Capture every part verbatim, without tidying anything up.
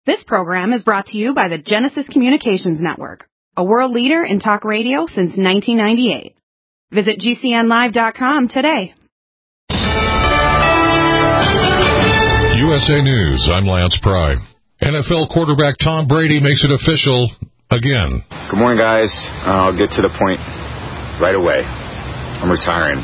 This program is brought to you by the Genesis Communications Network, a world leader in talk radio since nineteen ninety-eight. Visit G C N live dot com today. U S A News, I'm Lance Pry. N F L quarterback Tom Brady makes it official again. Good morning, guys. Uh, I'll get to the point right away. I'm retiring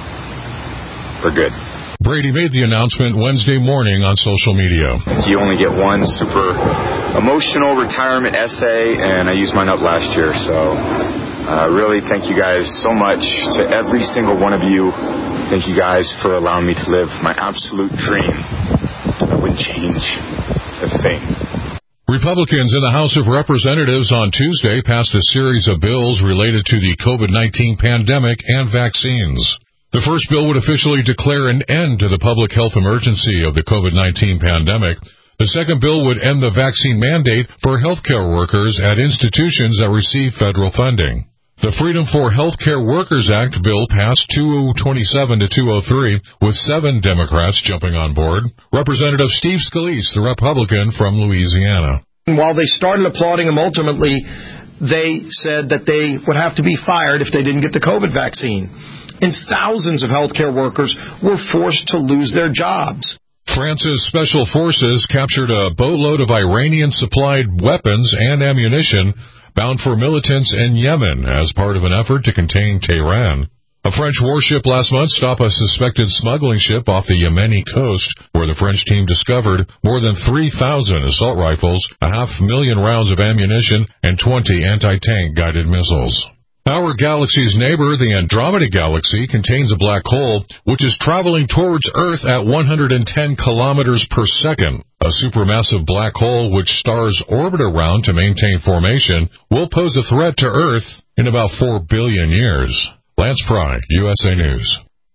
for good. Brady made the announcement Wednesday morning on social media. You only get one super emotional retirement essay, and I used mine up last year. So uh, really thank you guys so much to every single one of you. Thank you guys for allowing me to live my absolute dream. I wouldn't change a thing. Republicans in the House of Representatives on Tuesday passed a series of bills related to the COVID nineteen pandemic and vaccines. The first bill would officially declare an end to the public health emergency of the COVID nineteen pandemic. The second bill would end the vaccine mandate for healthcare workers at institutions that receive federal funding. The Freedom for Healthcare Workers Act bill passed two twenty-seven to two oh three, with seven Democrats jumping on board. Representative Steve Scalise, the Republican from Louisiana. While they started applauding him, ultimately, they said that they would have to be fired if they didn't get the COVID vaccine. And thousands of healthcare workers were forced to lose their jobs. France's special forces captured a boatload of Iranian-supplied weapons and ammunition bound for militants in Yemen as part of an effort to contain Tehran. A French warship last month stopped a suspected smuggling ship off the Yemeni coast, where the French team discovered more than three thousand assault rifles, a half million rounds of ammunition, and twenty anti-tank guided missiles. Our galaxy's neighbor, the Andromeda Galaxy, contains a black hole which is traveling towards Earth at one hundred ten kilometers per second. A supermassive black hole which stars orbit around to maintain formation will pose a threat to Earth in about four billion years. Lance Pry, U S A News.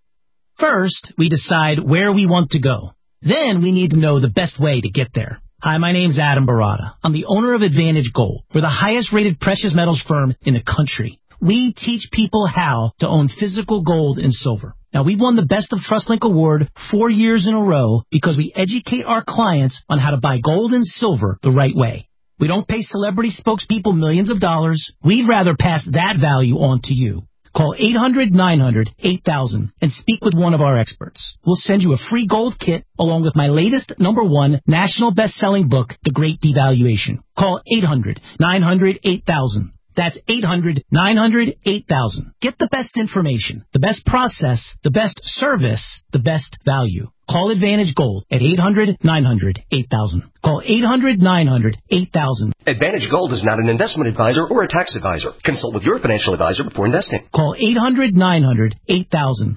First, we decide where we want to go. Then we need to know the best way to get there. Hi, my name's Adam Barada. I'm the owner of Advantage Gold. We're the highest-rated precious metals firm in the country. We teach people how to own physical gold and silver. Now, we've won the Best of TrustLink Award four years in a row because we educate our clients on how to buy gold and silver the right way. We don't pay celebrity spokespeople millions of dollars. We'd rather pass that value on to you. Call eight hundred nine hundred eight thousand and speak with one of our experts. We'll send you a free gold kit along with my latest number one national best-selling book, The Great Devaluation. Call eight hundred nine hundred eight thousand. That's eight hundred nine hundred eight thousand. Get the best information, the best process, the best service, the best value. Call Advantage Gold at eight hundred nine hundred eight thousand. Call eight hundred nine hundred eight thousand. Advantage Gold is not an investment advisor or a tax advisor. Consult with your financial advisor before investing. Call eight hundred nine hundred eight thousand.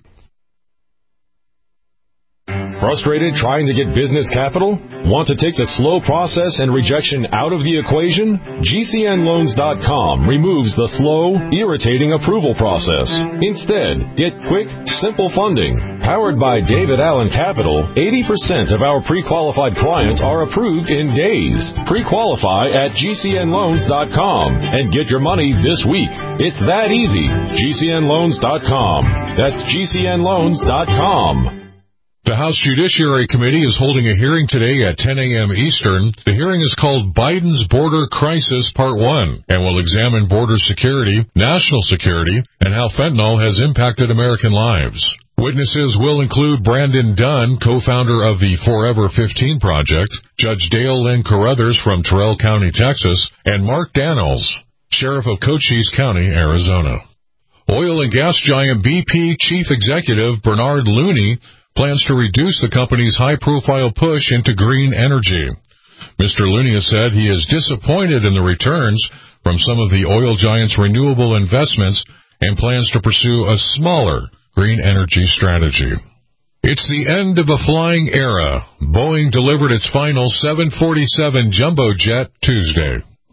Frustrated trying to get business capital? Want to take the slow process and rejection out of the equation? G C N loans dot com removes the slow, irritating approval process. Instead, get quick, simple funding. Powered by David Allen Capital, eighty percent of our pre-qualified clients are approved in days. Pre-qualify at G C N loans dot com and get your money this week. It's that easy. G C N loans dot com. That's G C N loans dot com. The House Judiciary Committee is holding a hearing today at ten a.m. Eastern. The hearing is called Biden's Border Crisis Part one and will examine border security, national security, and how fentanyl has impacted American lives. Witnesses will include Brandon Dunn, co-founder of the Forever fifteen Project, Judge Dale Lynn Carruthers from Terrell County, Texas, and Mark Daniels, Sheriff of Cochise County, Arizona. Oil and gas giant B P Chief Executive Bernard Looney plans to reduce the company's high-profile push into green energy. Mister Looney has said he is disappointed in the returns from some of the oil giant's renewable investments and plans to pursue a smaller green energy strategy. It's the end of a flying era. Boeing delivered its final seven forty-seven jumbo jet Tuesday.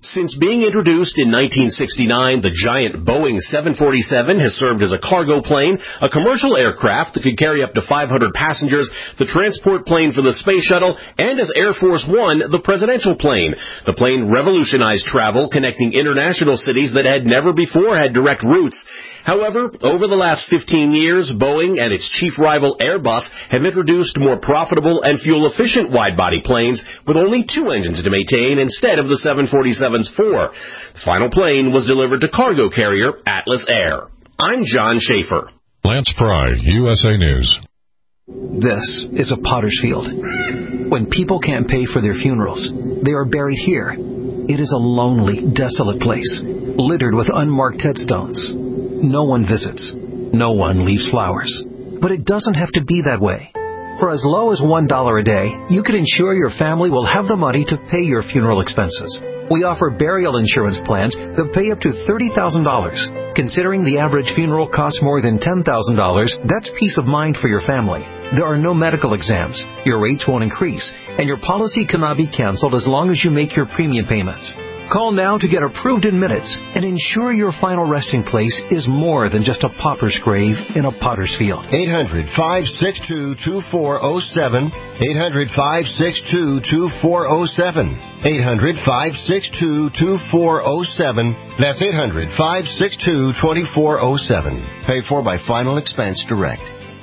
Since being introduced in nineteen sixty-nine, the giant Boeing seven forty-seven has served as a cargo plane, a commercial aircraft that could carry up to five hundred passengers, the transport plane for the space shuttle, and as Air Force One, the presidential plane. The plane revolutionized travel, connecting international cities that had never before had direct routes. However, over the last fifteen years, Boeing and its chief rival Airbus have introduced more profitable and fuel-efficient wide-body planes with only two engines to maintain instead of the seven forty-seven's four. The final plane was delivered to cargo carrier Atlas Air. I'm John Schaefer. Lance Pry, U S A News. This is a potter's field. When people can't pay for their funerals, they are buried here. It is a lonely, desolate place, littered with unmarked headstones. No one visits. No one leaves flowers. But it doesn't have to be that way. For as low as one dollar a day, you can ensure your family will have the money to pay your funeral expenses. We offer burial insurance plans that pay up to thirty thousand dollars. Considering the average funeral costs more than ten thousand dollars, that's peace of mind for your family. There are no medical exams, your rates won't increase, and your policy cannot be canceled as long as you make your premium payments. Call now to get approved in minutes and ensure your final resting place is more than just a pauper's grave in a potter's field. eight hundred, five six two, two four zero seven. eight hundred, five six two, two four zero seven. eight hundred, five six two, two four zero seven. That's eight hundred, five six two, two four zero seven. Paid for by Final Expense Direct.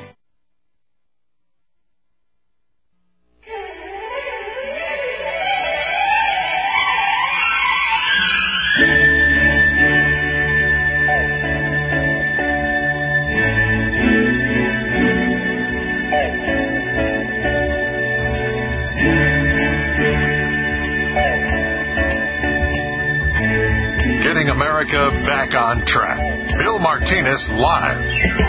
Back on track. Bill Martinez live.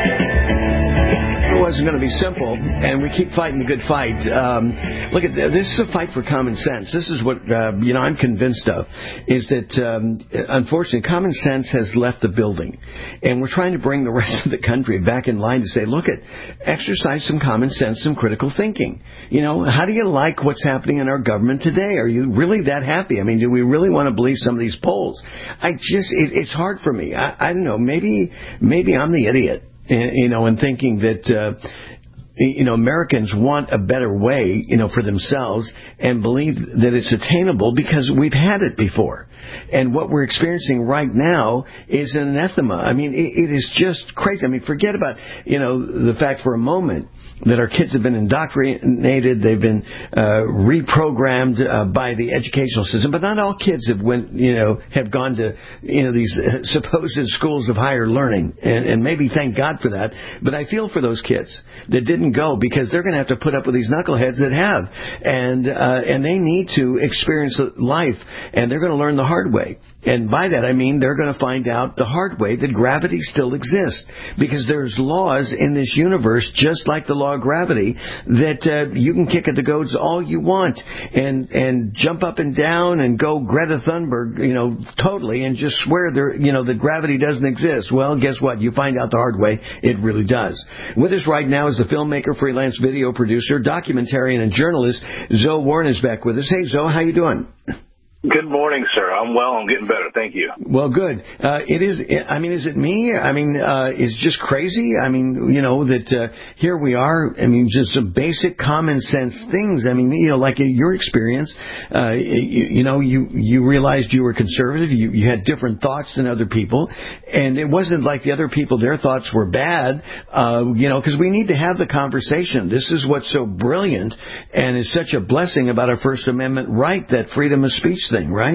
It wasn't going to be simple, and we keep fighting the good fight. Um, look at this is a fight for common sense. This is what uh, you know. I'm convinced of is that um, unfortunately, common sense has left the building, and we're trying to bring the rest of the country back in line to say, look at exercise some common sense, some critical thinking. You know, how do you like what's happening in our government today? Are you really that happy? I mean, do we really want to believe some of these polls? I just it, it's hard for me. I, I don't know. Maybe maybe I'm the idiot. You know, and thinking that, uh, you know, Americans want a better way, you know, for themselves and believe that it's attainable because we've had it before. And what we're experiencing right now is an anathema. I mean, it, it is just crazy. I mean, forget about, you know, the fact for a moment that our kids have been indoctrinated, they've been uh, reprogrammed uh, by the educational system. But not all kids have went, you know, have gone to, you know, these uh, supposed schools of higher learning, and, and maybe thank God for that. But I feel for those kids that didn't go because they're going to have to put up with these knuckleheads that have, and uh, and they need to experience life, and they're going to learn the hard way. And by that I mean they're going to find out the hard way that gravity still exists, because there's laws in this universe, just like the law of gravity, that uh, you can kick at the goats all you want and and jump up and down and go Greta Thunberg, you know, totally, and just swear there, you know, that gravity doesn't exist. Well, guess what? You find out the hard way. It really does. With us right now is the filmmaker, freelance video producer, documentarian, and journalist Zoe Warren is back with us. Hey, Zoe, how you doing? Good morning, sir. I'm well. I'm getting better. Thank you. Well, good. Uh, it is, I mean, is it me? I mean, uh, it's just crazy. I mean, you know, that uh, here we are. I mean, just some basic common sense things. I mean, you know, like your experience, uh, you, you know, you, you realized you were conservative. You, you had different thoughts than other people. And it wasn't like the other people, their thoughts were bad, uh, you know, because we need to have the conversation. This is what's so brilliant and is such a blessing about our First Amendment right, that freedom of speech thing, right?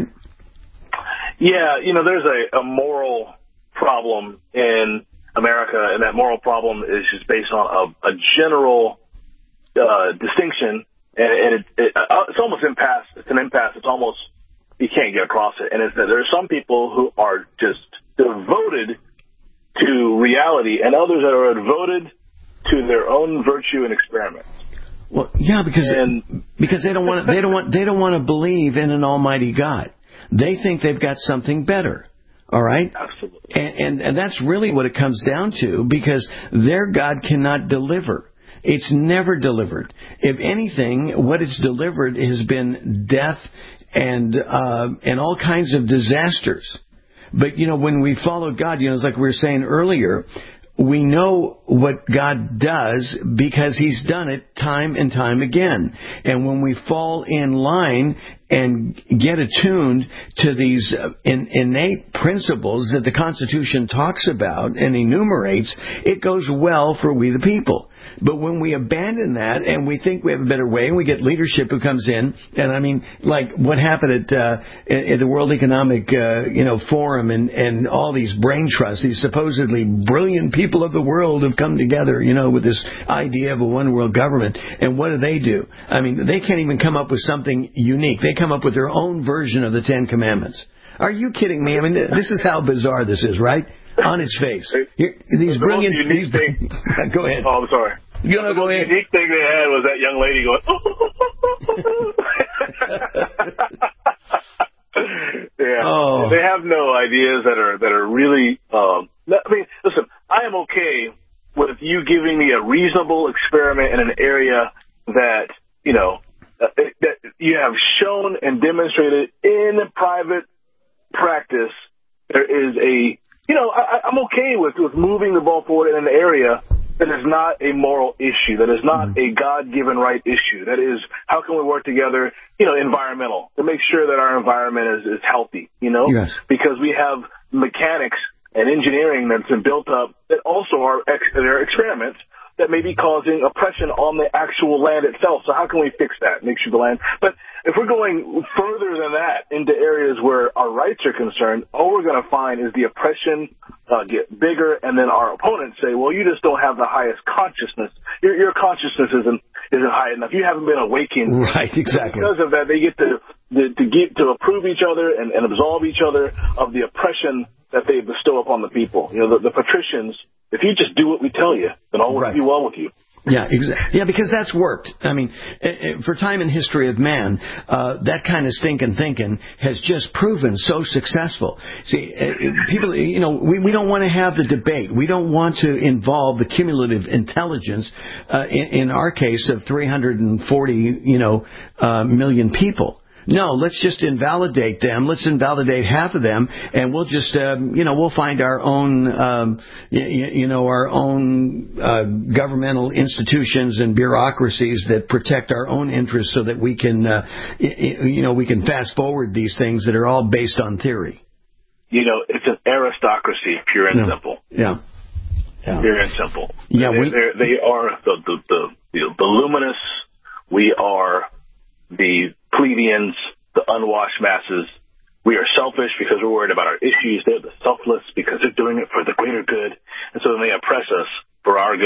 Yeah, you know, there's a, a moral problem in America, and that moral problem is just based on a, a general uh, distinction, and, and it, it, it's almost impasse. It's an impasse. It's almost, you can't get across it. And it's that there are some people who are just devoted to reality, and others that are devoted to their own virtue and experiments. Well, yeah, because and, because they don't want they don't want they don't want to believe in an almighty God. They think they've got something better. All right? Absolutely. And, and and that's really what it comes down to, because their God cannot deliver. It's never delivered. If anything, what it's delivered has been death and uh, and all kinds of disasters. But, you know, when we follow God, you know, it's like we were saying earlier, we know what God does because He's done it time and time again. And when we fall in line and get attuned to these in, innate principles that the Constitution talks about and enumerates, it goes well for we the people. But when we abandon that and we think we have a better way, and we get leadership who comes in, and I mean, like what happened at, uh, at the World Economic, uh, you know, Forum, and, and all these brain trusts, these supposedly brilliant people of the world have come together, you know, with this idea of a one world government. And what do they do? I mean, they can't even come up with something unique. They come up with their own version of the Ten Commandments. Are you kidding me? I mean, this is how bizarre this is, right? On its face. Here, these the brilliant... These, thing, go ahead. Oh, I'm sorry. You know, the go ahead. The unique thing they had was that young lady going... yeah. Oh. They have no ideas that are that are really... Um, I mean, listen, I am okay with you giving me a reasonable experiment in an area that, you know, that you have shown and demonstrated in private practice there is a... You know, I, I'm okay with, with moving the ball forward in an area that is not a moral issue, that is not mm-hmm. a God-given right issue. That is, how can we work together, you know, environmental, to make sure that our environment is, is healthy, you know? Yes. Because we have mechanics and engineering that's been built up that also are, ex- are experiments that may be causing oppression on the actual land itself. So how can we fix that, make sure the land... But if we're going further than that into areas where our rights are concerned, all we're going to find is the oppression uh, get bigger, and then our opponents say, well, you just don't have the highest consciousness. Your, your consciousness isn't isn't high enough. You haven't been awakened. Right, exactly. Because of that, they get to to, to, get, to approve each other and, and absolve each other of the oppression that they bestow upon the people. You know, the, the patricians... If you just do what we tell you, then all will right. be well with you. Yeah, exactly. Yeah, because that's worked. I mean, for time in history of man, uh, that kind of stinking thinking has just proven so successful. See, people, you know, we, we don't want to have the debate. We don't want to involve the cumulative intelligence, uh, in, in our case, of three hundred forty, you know, uh, million people. No, let's just invalidate them. Let's invalidate half of them, and we'll just, um, you know, we'll find our own, um, you, you know, our own uh, governmental institutions and bureaucracies that protect our own interests, so that we can, uh, you know, we can fast forward these things that are all based on theory. You know, it's an aristocracy, pure and yeah. simple. Yeah. yeah, pure and simple. Yeah, they, we, they are the the the, the, the luminous. We are the plebeians, the unwashed masses. We are selfish because we're worried about our issues. They're the selfless because they're doing it for the greater good. And so then they oppress us for our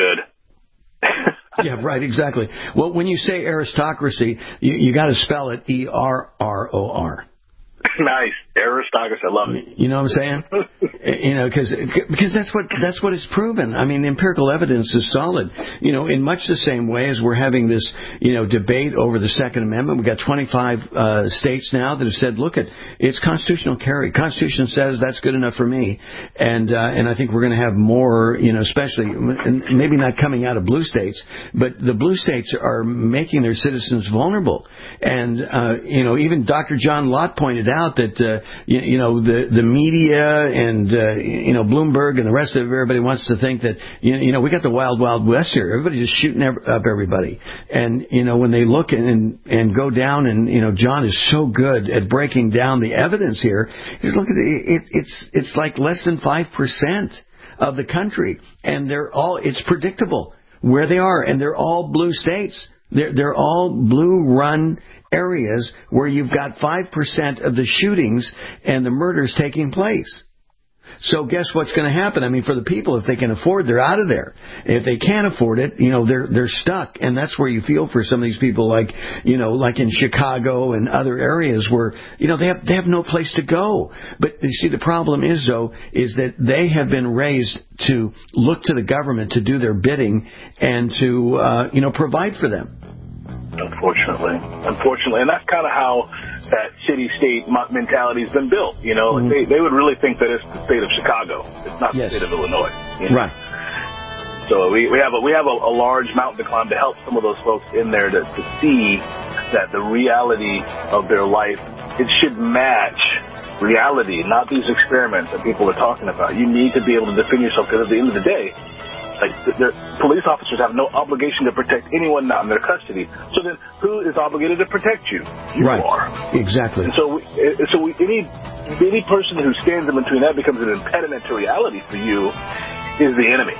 good. Yeah, right, exactly. Well, when you say aristocracy, you, you got to spell it E R R O R. Nice. Aristocracy. I love it. You know what I'm saying? You know, because because that's what that's what is proven. I mean, empirical evidence is solid. You know, in much the same way as we're having this, you know, debate over the Second Amendment. We've got twenty-five uh, states now that have said, look, it it's constitutional carry. Constitution says that's good enough for me, and uh, and I think we're going to have more. You know, especially maybe not coming out of blue states, but the blue states are making their citizens vulnerable. And uh, you know, even Doctor John Lott pointed out that uh, you, you know the the media and uh, you know Bloomberg and the rest of everybody wants to think that you know, you know we got the wild wild west here. Everybody's just shooting up everybody, and you know when they look and and go down, and you know John is so good at breaking down the evidence here. He's look at it, it it's it's like less than five percent of the country, and they're all it's predictable where they are, and they're all blue states. They're, they're all blue-run areas where you've got five percent of the shootings and the murders taking place. So guess what's going to happen? I mean, for the people, if they can afford, they're out of there. If they can't afford it, you know, they're they're stuck. And that's where you feel for some of these people, like, you know, like in Chicago and other areas where, you know, they have they have no place to go. But you see, the problem is, though, is that they have been raised to look to the government to do their bidding and to, uh, you know, provide for them. Unfortunately. Unfortunately. And that's kind of how that city-state mentality has been built. You know, mm-hmm. they, they would really think that it's the state of Chicago. It's not yes. the state of Illinois. You know? Right. So we, we have a we have a, a large mountain to climb to help some of those folks in there to, to see that the reality of their life, it should match reality, not these experiments that people are talking about. You need to be able to defend yourself, because at the end of the day, like, police officers have no obligation to protect anyone not in their custody. So then, who is obligated to protect you? You right. are. Exactly. And so, we, so we, any any person who stands in between that becomes an impediment to reality for you is the enemy.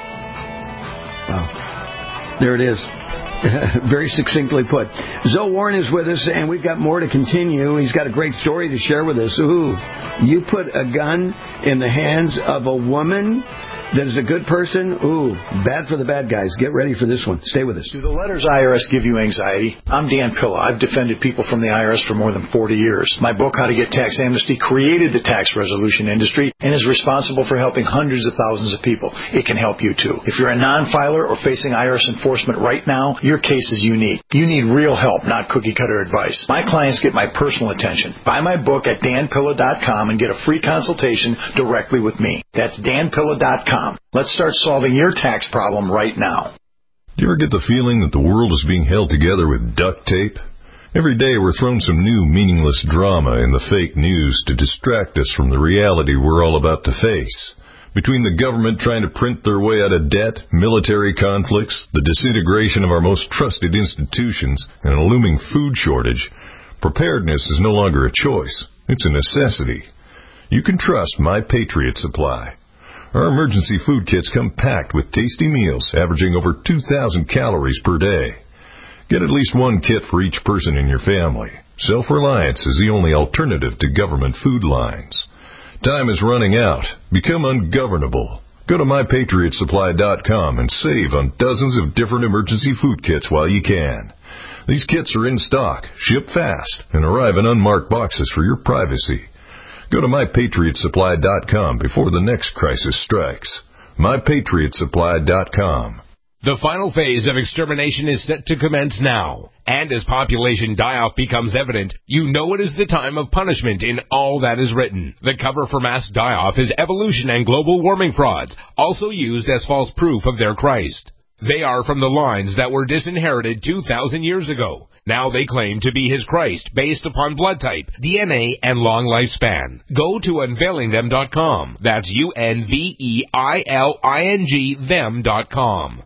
Wow. There it is. Very succinctly put. Zoe Warren is with us, and we've got more to continue. He's got a great story to share with us. Ooh, you put a gun in the hands of a woman that is a good person. Ooh, bad for the bad guys. Get ready for this one. Stay with us. Do the letters I R S give you anxiety? I'm Dan Pilla. I've defended people from the I R S for more than forty years. My book, How to Get Tax Amnesty, created the tax resolution industry and is responsible for helping hundreds of thousands of people. It can help you too. If you're a non-filer or facing I R S enforcement right now, your case is unique. You need real help, not cookie-cutter advice. My clients get my personal attention. Buy my book at dan pilla dot com and get a free consultation directly with me. That's dan pilla dot com. Let's start solving your tax problem right now. Do you ever get the feeling that the world is being held together with duct tape? Every day we're thrown some new meaningless drama in the fake news to distract us from the reality we're all about to face. Between the government trying to print their way out of debt, military conflicts, the disintegration of our most trusted institutions, and a looming food shortage, preparedness is no longer a choice. It's a necessity. You can trust My Patriot Supply. Our emergency food kits come packed with tasty meals averaging over two thousand calories per day. Get at least one kit for each person in your family. Self-reliance is the only alternative to government food lines. Time is running out. Become ungovernable. Go to my patriot supply dot com and save on dozens of different emergency food kits while you can. These kits are in stock, ship fast, and arrive in unmarked boxes for your privacy. Go to my patriot supply dot com before the next crisis strikes. my patriot supply dot com. The final phase of extermination is set to commence now. And as population die-off becomes evident, you know it is the time of punishment in all that is written. The cover for mass die-off is evolution and global warming frauds, also used as false proof of their Christ. They are from the lines that were disinherited two thousand years ago. Now they claim to be his Christ based upon blood type, D N A, and long lifespan. Go to unveiling them dot com. That's U N V E I L I N G them dot com.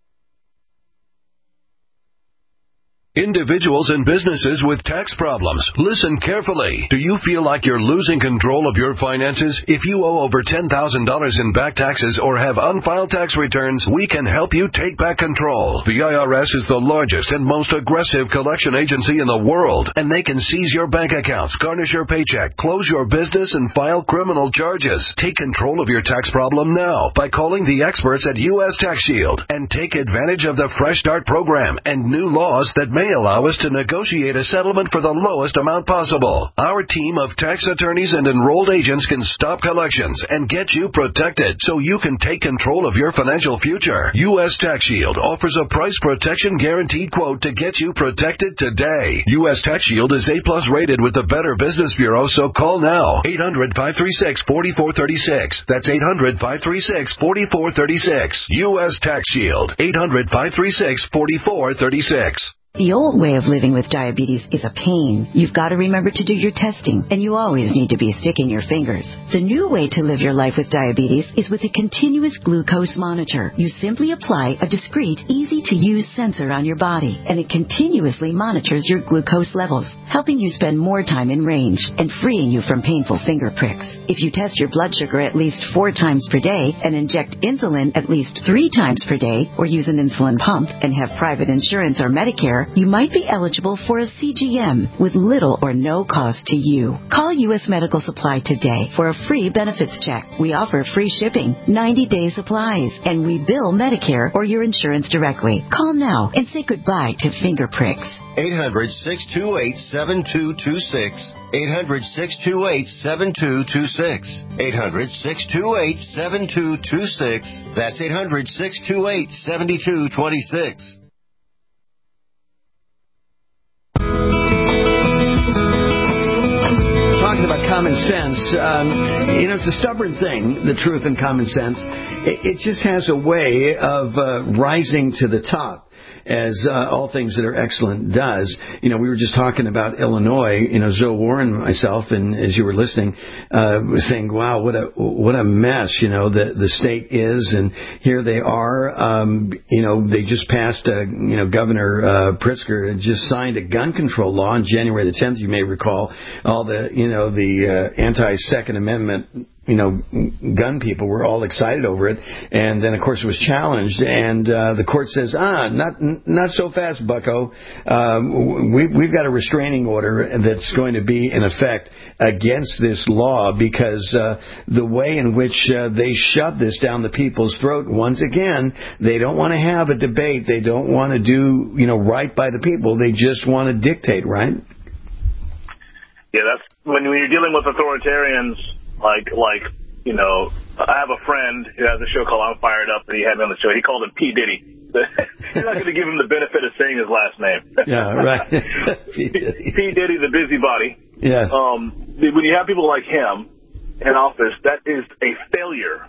Individuals and businesses with tax problems, listen carefully. Do you feel like you're losing control of your finances? If you owe over ten thousand dollars in back taxes or have unfiled tax returns, we can help you take back control. The I R S is the largest and most aggressive collection agency in the world, and they can seize your bank accounts, garnish your paycheck, close your business, and file criminal charges. Take control of your tax problem now by calling the experts at U S Tax Shield and take advantage of the Fresh Start program and new laws that may allow us to negotiate a settlement for the lowest amount possible. Our team of tax attorneys and enrolled agents can stop collections and get you protected so you can take control of your financial future. U S Tax Shield offers a price protection guaranteed quote to get you protected today. U S Tax Shield is A plus rated with the Better Business Bureau, so call now. eight hundred, five three six, four four three six. That's eight hundred, five three six, four four three six. U S Tax Shield. eight hundred, five three six, four four three six. The old way of living with diabetes is a pain. You've got to remember to do your testing, and you always need to be sticking your fingers. The new way to live your life with diabetes is with a continuous glucose monitor. You simply apply a discreet, easy-to-use sensor on your body, and it continuously monitors your glucose levels, helping you spend more time in range and freeing you from painful finger pricks. If you test your blood sugar at least four times per day and inject insulin at least three times per day, or use an insulin pump and have private insurance or Medicare, you might be eligible for a C G M with little or no cost to you. Call U S Medical Supply today for a free benefits check. We offer free shipping, ninety-day supplies, and we bill Medicare or your insurance directly. Call now and say goodbye to finger pricks. eight hundred, six two eight, seven two two six. eight hundred, six two eight, seven two two six. eight hundred, six two eight, seven two two six. That's eight hundred, six two eight, seven two two six. Talking about common sense. Um, you know, it's a stubborn thing, the truth and common sense. It, it just has a way of uh, rising to the top, as uh, all things that are excellent does. You know, we were just talking about Illinois. You know, Zoe Warren and myself, and as you were listening, uh, was saying, "Wow, what a what a mess!" You know, the the state is, and here they are. Um, you know, they just passed. Uh, you know, Governor uh, Pritzker had just signed a gun control law on January the tenth. You may recall all the you know the uh, anti-Second Amendment. You know, gun people were all excited over it, and then of course it was challenged, and uh, the court says, ah, not not so fast, Bucko. Um, we, we've got a restraining order that's going to be in effect against this law because uh, the way in which uh, they shove this down the people's throat. Once again, they don't want to have a debate. They don't want to do you know right by the people. They just want to dictate, right? Yeah, that's when when you're dealing with authoritarians. Like, like you know, I have a friend who has a show called I'm Fired Up, and he had me on the show. He called him P. Diddy. You're not going to give him the benefit of saying his last name. Yeah, right. P. Diddy. P. Diddy, the busybody. Yes. Um, when you have people like him in office, that is a failure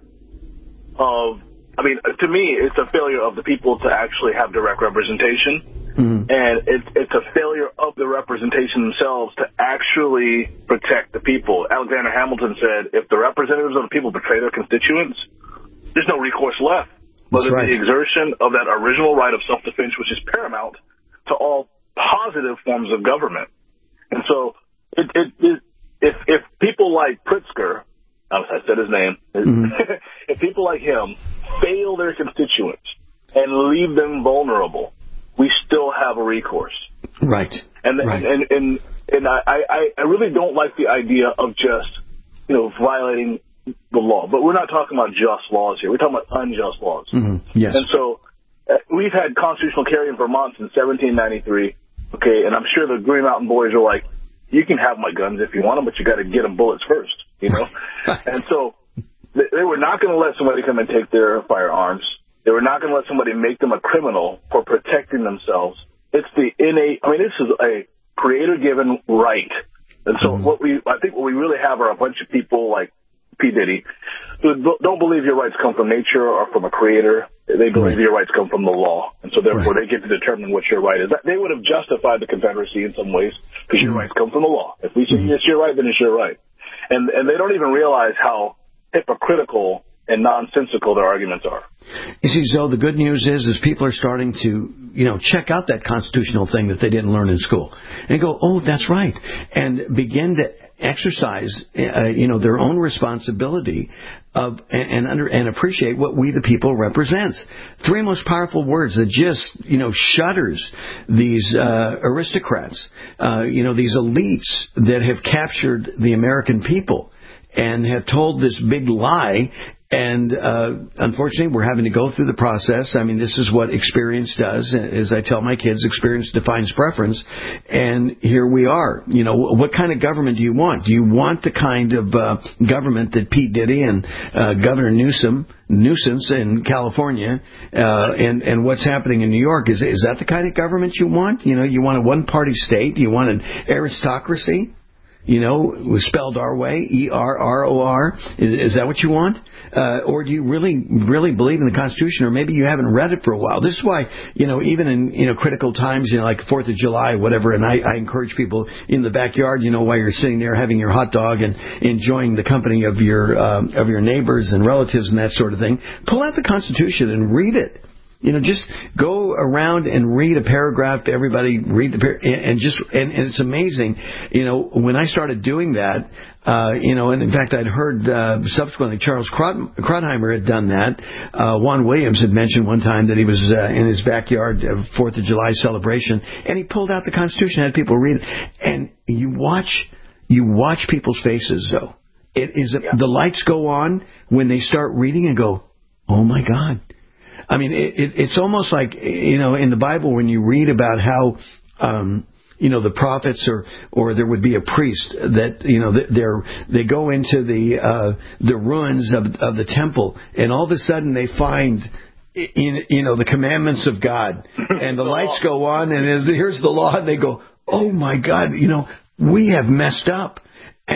of, I mean, to me, it's a failure of the people to actually have direct representation. Mm-hmm. And it's it's a failure of the representation themselves to actually protect the people. Alexander Hamilton said, if the representatives of the people betray their constituents, there's no recourse left. But right. The exertion of that original right of self-defense, which is paramount to all positive forms of government. And so it, it, it, if, if people like Pritzker, I said his name, mm-hmm. if people like him fail their constituents and leave them vulnerable, we still have a recourse. Right. And right. and and, and I, I, I really don't like the idea of just, you know, violating the law. But we're not talking about just laws here. We're talking about unjust laws. Mm-hmm. Yes. And so uh, we've had constitutional carry in Vermont since seventeen ninety-three. Okay, and I'm sure the Green Mountain Boys are like, you can have my guns if you want them, but you got to get them bullets first, you know? Right. And so they, they were not going to let somebody come and take their firearms. They were not going to let somebody make them a criminal for protecting themselves. It's the innate, I mean, this is a creator-given right. And so mm-hmm. what we, I think what we really have are a bunch of people like P. Diddy who don't believe your rights come from nature or from a creator. They believe right. your rights come from the law. And so therefore right. they get to determine what your right is. They would have justified the Confederacy in some ways because mm-hmm. your rights come from the law. If we say mm-hmm. it's your right, then it's your right. And, and they don't even realize how hypocritical and nonsensical their arguments are. You see, Zoe, the good news is, is people are starting to, you know, check out that constitutional thing that they didn't learn in school and go, oh, that's right, and begin to exercise, uh, you know, their own responsibility of and under and appreciate what we the people represents. Three most powerful words that just, you know, shudders these uh, aristocrats, uh, you know, these elites that have captured the American people and have told this big lie. And uh, unfortunately, we're having to go through the process. I mean, this is what experience does. As I tell my kids, experience defines preference. And here we are. You know, what kind of government do you want? Do you want the kind of uh, government that Pete Diddy and uh, Governor Newsom, nuisance in California, uh, and and what's happening in New York? Is is that the kind of government you want? You know, you want a one-party state? You want an aristocracy? You know, spelled our way, E R R O R. Is, is that what you want? Uh, or do you really, really believe in the Constitution? Or maybe you haven't read it for a while. This is why, you know, even in, you know, critical times, you know, like fourth of July, whatever, and I, I encourage people in the backyard, you know, while you're sitting there having your hot dog and enjoying the company of your, um, of your neighbors and relatives and that sort of thing, pull out the Constitution and read it. You know, just go around and read a paragraph to everybody, read the par- and just, and, and it's amazing. You know, when I started doing that, uh, you know, and in fact, I'd heard, uh, subsequently Charles Crot- Crotheimer had done that. Uh, Juan Williams had mentioned one time that he was, uh, in his backyard, uh, fourth of July celebration, and he pulled out the Constitution, had people read it. And you watch, you watch people's faces, though. It is, a, yeah. the lights go on when they start reading and go, oh my God. I mean, it, it, it's almost like, you know, in the Bible when you read about how, um, you know, the prophets or, or there would be a priest that, you know, they're, they go into the, uh, the ruins of, of the temple and all of a sudden they find, in, you know, the commandments of God and the lights go on and here's the law and they go, oh my God, you know, we have messed up. And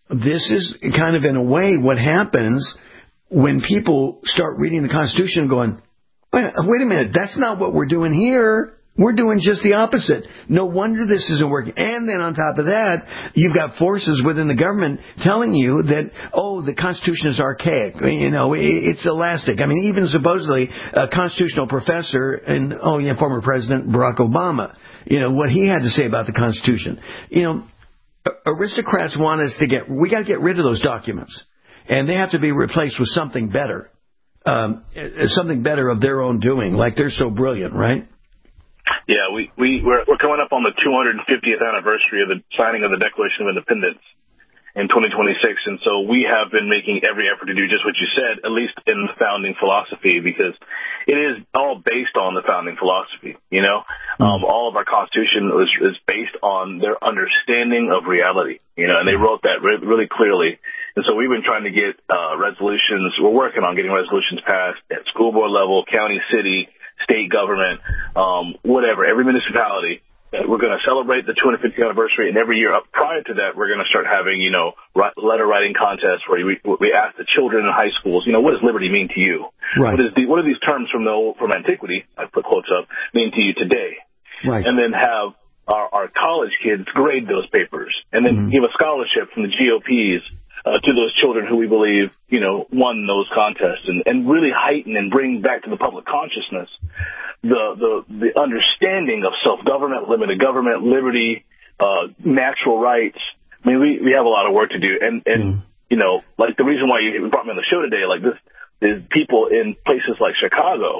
this is kind of, in a way, what happens when people start reading the Constitution and going, wait, wait a minute, that's not what we're doing here. We're doing just the opposite. No wonder this isn't working. And then on top of that, you've got forces within the government telling you that, oh, the Constitution is archaic. You know, it's elastic. I mean, even supposedly a constitutional professor and, oh, yeah, former President Barack Obama, you know, what he had to say about the Constitution. You know, aristocrats want us to get, we got to get rid of those documents. And they have to be replaced with something better. Um, something better of their own doing, like they're so brilliant, right? Yeah, we, we, we're, we're coming up on the two hundred fiftieth anniversary of the signing of the Declaration of Independence in twenty twenty-six. And so we have been making every effort to do just what you said, at least in the founding philosophy, because it is all based on the founding philosophy. You know, um, all of our Constitution is, is based on their understanding of reality, you know, and they wrote that re- really clearly. And so we've been trying to get uh, resolutions. We're working on getting resolutions passed at school board level, county, city, state government, um, whatever, every municipality. We're going to celebrate the two hundred fiftieth anniversary, and every year up prior to that, we're going to start having, you know, letter writing contests where we, we ask the children in high schools, you know, what does liberty mean to you? Right. What is the, what are these terms from the old, from antiquity, I put quotes up, mean to you today? Right. And then have our, our college kids grade those papers, and then mm-hmm. give a scholarship from the G O Ps Uh, to those children who we believe, you know, won those contests, and, and really heighten and bring back to the public consciousness the the, the understanding of self-government, limited government, liberty, uh, natural rights. I mean, we, we have a lot of work to do. And, and mm. you know, like the reason why you brought me on the show today, like this, is people in places like Chicago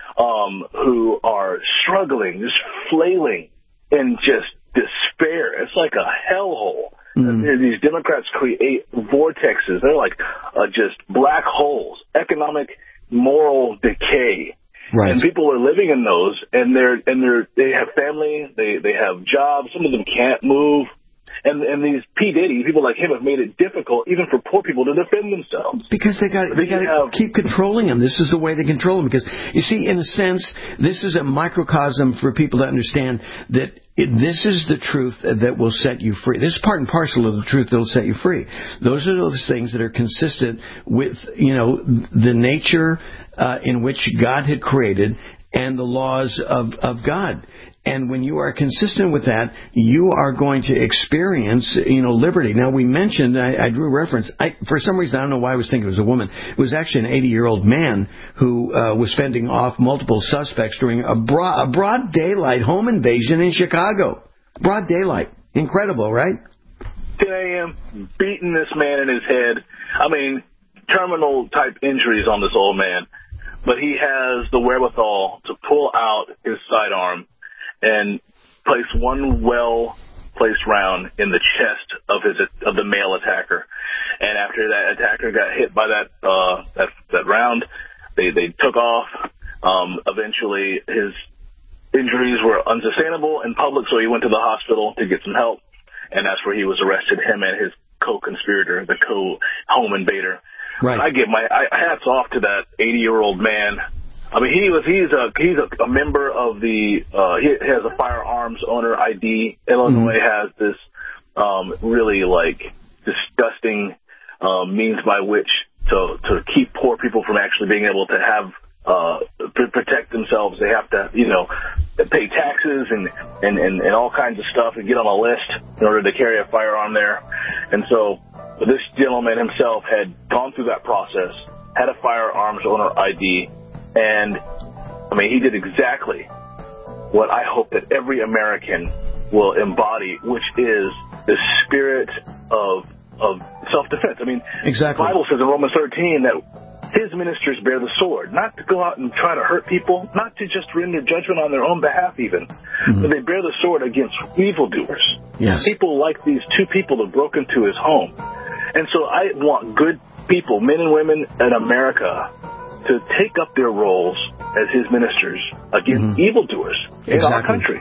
um, who are struggling, just flailing in just despair. It's like a hellhole. Mm. These Democrats create vortexes. They're like uh, just black holes, economic, moral decay. Right. And people are living in those, and they're and they're they have family, they they have jobs. Some of them can't move, and and these P. Diddy people like him have made it difficult even for poor people to defend themselves because they got they got to keep controlling them. This is the way they control them. Because you see, in a sense, this is a microcosm for people to understand that. It, this is the truth that will set you free. This is part and parcel of the truth that will set you free. Those are those things that are consistent with, you know, the nature uh, in which God had created and the laws of, of God. And when you are consistent with that, you are going to experience, you know, liberty. Now, we mentioned, I, I drew reference, I, for some reason, I don't know why I was thinking it was a woman. It was actually an eighty-year-old man who uh, was fending off multiple suspects during a broad, a broad daylight home invasion in Chicago. Broad daylight. Incredible, right? ten a.m., beating this man in his head. I mean, terminal-type injuries on this old man. But he has the wherewithal to pull out his sidearm and place one well-placed round in the chest of his of the male attacker. And after that attacker got hit by that uh, that that round, they they took off. Um, eventually, his injuries were unsustainable in public, so he went to the hospital to get some help. And that's where he was arrested. Him and his co-conspirator, the co-home invader. Right. I give my I, hats off to that eighty-year-old man. I mean, he was, he's a, he's a, a member of the, uh, he has a firearms owner I D. Illinois mm-hmm. has this, um, really like disgusting, um, means by which to, to keep poor people from actually being able to have, uh, to protect themselves. They have to, you know, pay taxes and, and, and, and all kinds of stuff and get on a list in order to carry a firearm there. And so this gentleman himself had gone through that process, had a firearms owner I D. And, I mean, he did exactly what I hope that every American will embody, which is the spirit of of self-defense. I mean, exactly. The Bible says in Romans thirteen that his ministers bear the sword, not to go out and try to hurt people, not to just render judgment on their own behalf even, mm-hmm. but they bear the sword against evildoers. Yes. People like these two people that broke into his home. And so I want good people, men and women in America, to take up their roles as his ministers against mm-hmm. evildoers in exactly. our country.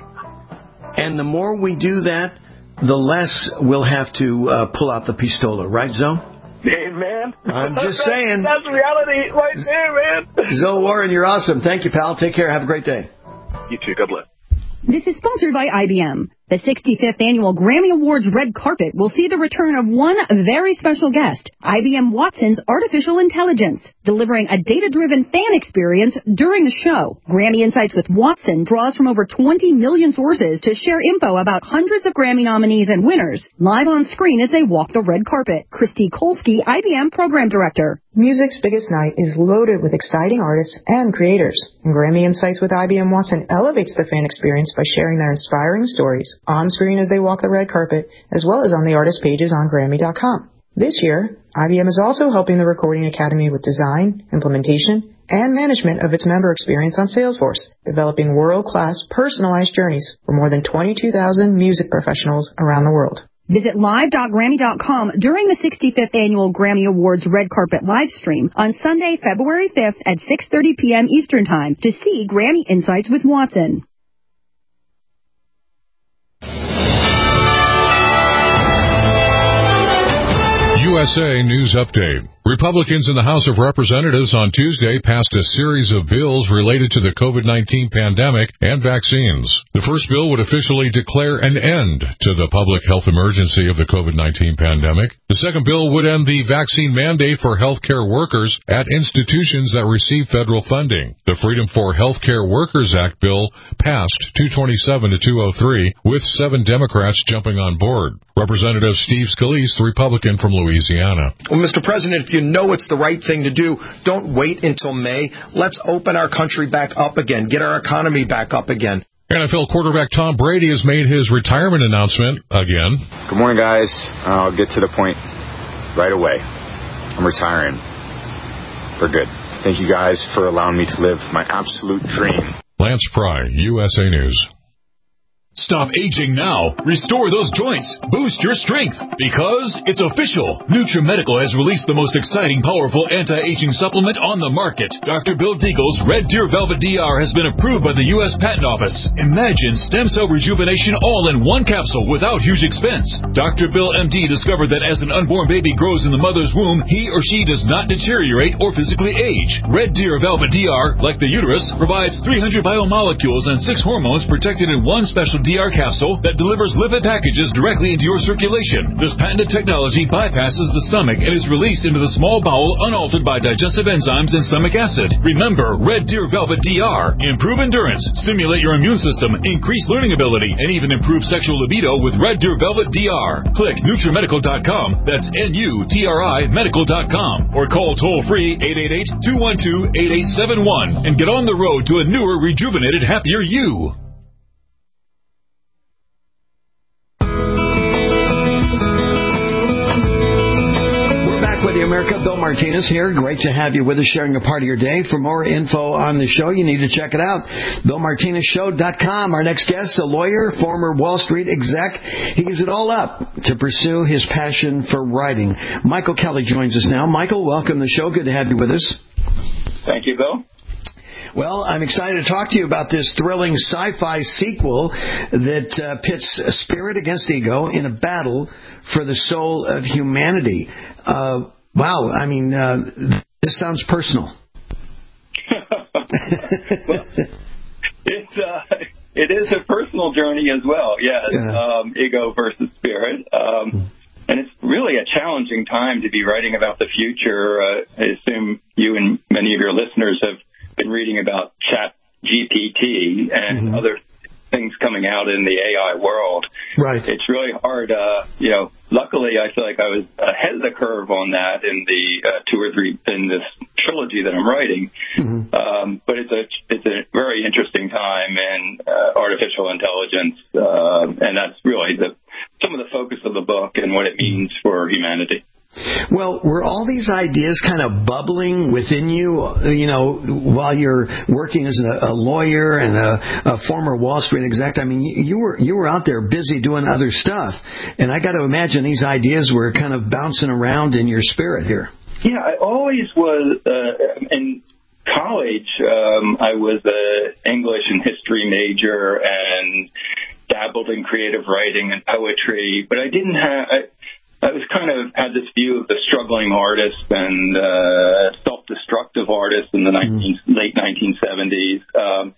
And the more we do that, the less we'll have to uh, pull out the pistola, right, Zoe? Amen. I'm just saying. That's reality right there, man. Zoe Warren, you're awesome. Thank you, pal. Take care. Have a great day. You too. God bless. This is sponsored by I B M. The sixty-fifth Annual Grammy Awards red carpet will see the return of one very special guest, I B M Watson's Artificial Intelligence, delivering a data-driven fan experience during the show. Grammy Insights with Watson draws from over twenty million sources to share info about hundreds of Grammy nominees and winners, live on screen as they walk the red carpet. Christy Kolsky, I B M Program Director. Music's biggest night is loaded with exciting artists and creators. And Grammy Insights with I B M Watson elevates the fan experience by sharing their inspiring stories on screen as they walk the red carpet, as well as on the artist pages on Grammy dot com. This year, I B M is also helping the Recording Academy with design, implementation, and management of its member experience on Salesforce, developing world-class personalized journeys for more than twenty-two thousand music professionals around the world. Visit live dot grammy dot com during the sixty-fifth Annual Grammy Awards red carpet live stream on Sunday, February fifth at six thirty p.m. Eastern Time to see Grammy Insights with Watson. U S A News Update. Republicans in the House of Representatives on Tuesday passed a series of bills related to the COVID nineteen pandemic and vaccines. The first bill would officially declare an end to the public health emergency of the COVID nineteen pandemic. The second bill would end the vaccine mandate for healthcare workers at institutions that receive federal funding. The Freedom for Healthcare Workers Act bill passed two twenty-seven to two oh three, with seven Democrats jumping on board. Representative Steve Scalise, the Republican from Louisiana. Well, Mister President, if you know it's the right thing to do, don't wait until May. Let's open our country back up again, get our economy back up again. N F L quarterback Tom Brady has made his retirement announcement again. Good morning, guys. I'll get to the point right away. I'm retiring for good. Thank you guys for allowing me to live my absolute dream. Lance Pry, U S A News. Stop aging now. Restore those joints. Boost your strength. Because it's official. NutriMedical has released the most exciting, powerful anti-aging supplement on the market. Doctor Bill Deagle's Red Deer Velvet D R has been approved by the U S Patent Office. Imagine stem cell rejuvenation all in one capsule without huge expense. Doctor Bill M D discovered that as an unborn baby grows in the mother's womb, he or she does not deteriorate or physically age. Red Deer Velvet D R, like the uterus, provides three hundred biomolecules and six hormones protected in one special D R capsule that delivers lipid packages directly into your circulation. This patented technology bypasses the stomach and is released into the small bowel unaltered by digestive enzymes and stomach acid. Remember, Red Deer Velvet D R. Improve endurance, stimulate your immune system, increase learning ability, and even improve sexual libido with Red Deer Velvet D R. Click NutriMedical dot com, that's N U T R I medical dot com, or call toll-free eight eight eight, two one two, eight eight seven one and get on the road to a newer, rejuvenated, happier you. With you, America. Bill Martinez here. Great to have you with us, sharing a part of your day. For more info on the show, you need to check it out. Bill Martinez Show dot com. Our next guest, a lawyer, former Wall Street exec. He gives it all up to pursue his passion for writing. Michael Kelly joins us now. Michael, welcome to the show. Good to have you with us. Thank you, Bill. Well, I'm excited to talk to you about this thrilling sci-fi sequel that uh, pits spirit against ego in a battle for the soul of humanity. Uh, wow, I mean, uh, this sounds personal. Well, it's, uh, it is a personal journey as well, yes, yeah. um, ego versus spirit. Um, and it's really a challenging time to be writing about the future. Uh, I assume you and many of your listeners have been reading about Chat G P T and mm-hmm. other things coming out in the A I world. Right. It's really hard. Uh, you know, luckily, I feel like I was ahead of the curve on that in the uh, two or three in this trilogy that I'm writing. Mm-hmm. Um, but it's a it's a very interesting time in uh, artificial intelligence, uh, and that's really the some of the focus of the book and what it means for humanity. Well, were all these ideas kind of bubbling within you, you know, while you're working as a, a lawyer and a, a former Wall Street exec? I mean, you, you were you were out there busy doing other stuff, and I got to imagine these ideas were kind of bouncing around in your spirit here. Yeah, I always was uh, in college. Um, I was an English and history major and dabbled in creative writing and poetry, but I didn't have. I, I was kind of had this view of the struggling artist and uh, self-destructive artist in the nineteen, mm. late nineteen seventies. Um,